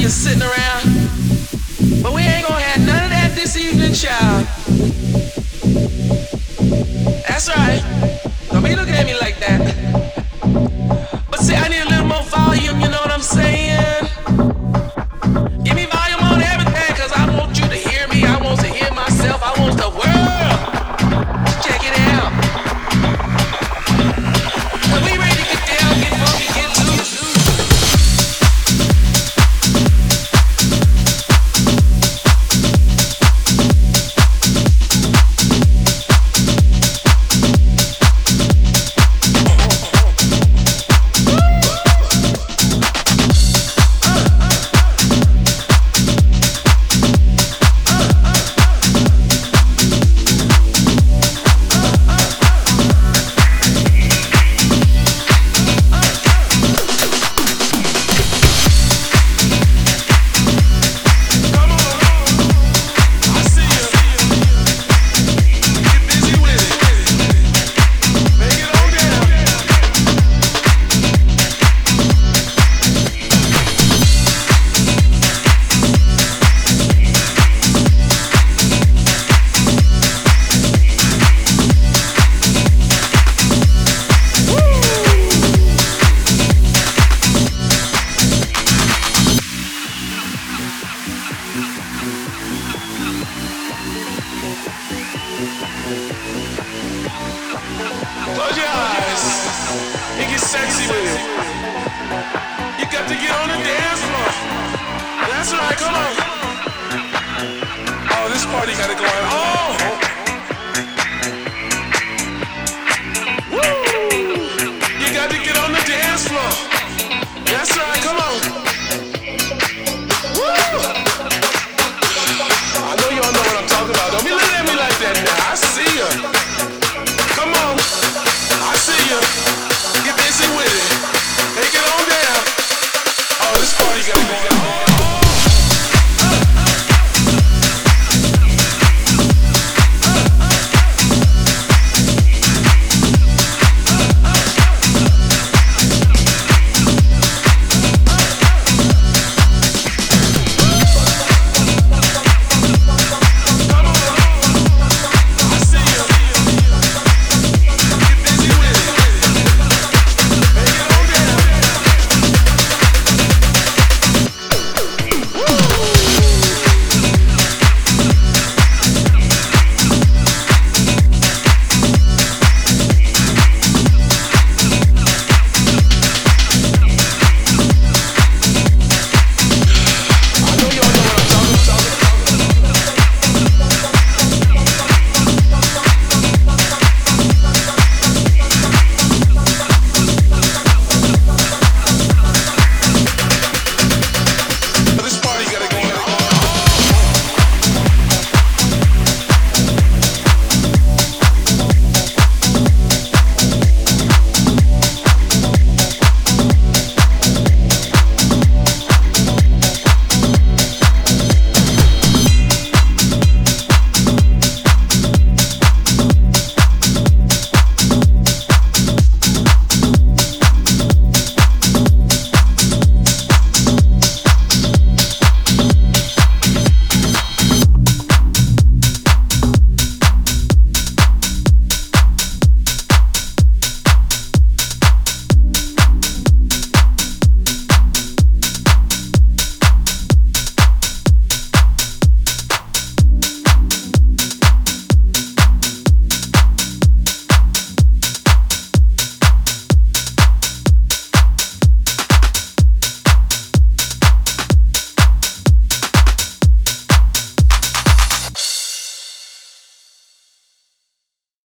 you sitting around. But we ain't gonna have none of that this evening, child. That's right. Don't be looking at me like that. But see, I need a little more volume, you know what I'm saying? Give me volume on everything, cause I want you to hear me. I want to hear myself. I want the world to check it out. Are we ready to get down, get funky, get loose? Close your eyes. It gets sexy with it. You got to get on the dance floor. That's right, come on. Oh, this party got it going. Oh! Woo! You got to get on the dance floor. That's right, come on.